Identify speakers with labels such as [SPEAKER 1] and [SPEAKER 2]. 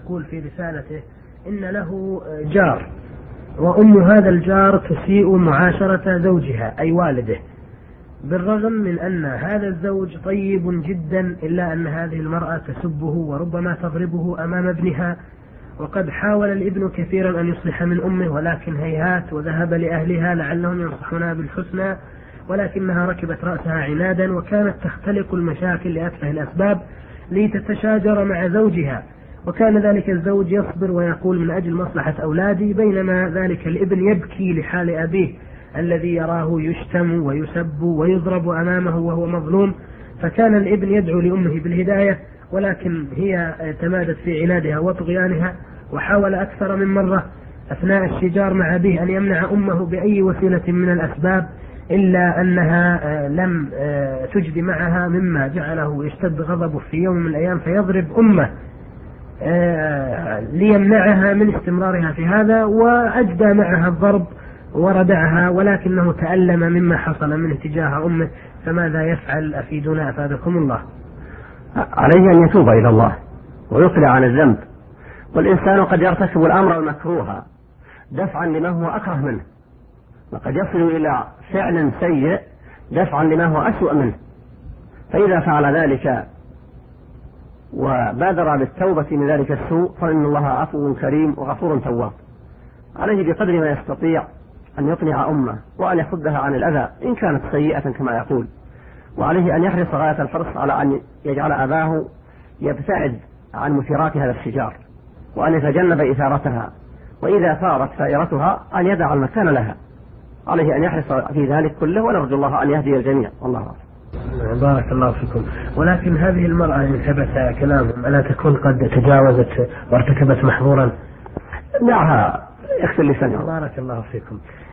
[SPEAKER 1] يقول في رسالته إن له جار، وأم هذا الجار تسيء معاشرة زوجها أي والده، بالرغم من أن هذا الزوج طيب جدا، إلا أن هذه المرأة تسبه وربما تضربه أمام ابنها. وقد حاول الابن كثيرا أن يصلح من أمه، ولكن هيهات، وذهب لأهلها لعلهم ينصحونها بالحسنى، ولكنها ركبت رأسها عنادا، وكانت تختلق المشاكل لأتفه الأسباب لتتشاجر مع زوجها. وكان ذلك الزوج يصبر ويقول من أجل مصلحة أولادي، بينما ذلك الابن يبكي لحال أبيه الذي يراه يشتم ويسب ويضرب أمامه وهو مظلوم. فكان الابن يدعو لأمه بالهداية، ولكن هي تمادت في عنادها وطغيانها، وحاول أكثر من مرة أثناء الشجار مع أبيه أن يمنع أمه بأي وسيلة من الأسباب، إلا أنها لم تجد معها، مما جعله يشتد غضبه في يوم من الأيام فيضرب أمه ليمنعها من استمرارها في هذا، وأجدى معها الضرب وردعها، ولكنه تألم مما حصل منه تجاه أمه. فماذا يفعل؟ أفيدنا أفادكم الله.
[SPEAKER 2] عليه أن يتوب إلى الله ويقلع عن الذنب، والإنسان قد يرتكب الأمر المكروه دفعا لما هو أكره منه، وقد يصل إلى فعل سيء دفعا لما هو أسوأ منه، فإذا فعل ذلك وبادر بالتوبة من ذلك السوء فإن الله عفو كريم وغفور تواب. عليه بقدر ما يستطيع أن يقنع أمه وأن يصدها عن الأذى إن كانت سيئة كما يقول، وعليه أن يحرص غاية الحرص على أن يجعل أباه يبتعد عن مثيرات هذا الشجار، وأن يتجنب إثارتها، وإذا ثارت ثائرتها أن يدع المكان لها. عليه أن يحرص في ذلك كله، ونرجو الله أن يهدي الجميع. والله أعلم.
[SPEAKER 1] بارك الله فيكم. ولكن هذه المرأة إن ثبت كلامهم ألا تكون قد تجاوزت وارتكبت محظورا؟
[SPEAKER 2] دعها يغسل لسانها.
[SPEAKER 1] بارك الله فيكم.